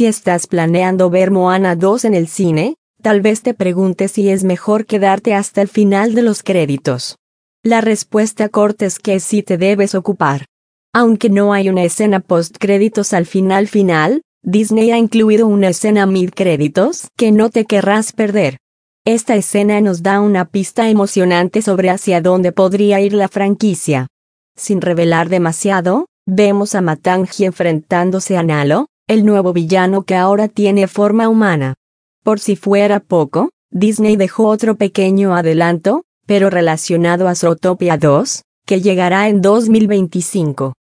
Si estás planeando ver Moana 2 en el cine, tal vez te preguntes si es mejor quedarte hasta el final de los créditos. La respuesta corta es que sí te debes ocupar. Aunque no hay una escena post-créditos al final, Disney ha incluido una escena mid-créditos que no te querrás perder. Esta escena nos da una pista emocionante sobre hacia dónde podría ir la franquicia. Sin revelar demasiado, vemos a Matangi enfrentándose a Nalo, el nuevo villano que ahora tiene forma humana. Por si fuera poco, Disney dejó otro pequeño adelanto, pero relacionado a Zootopia 2, que llegará en 2025.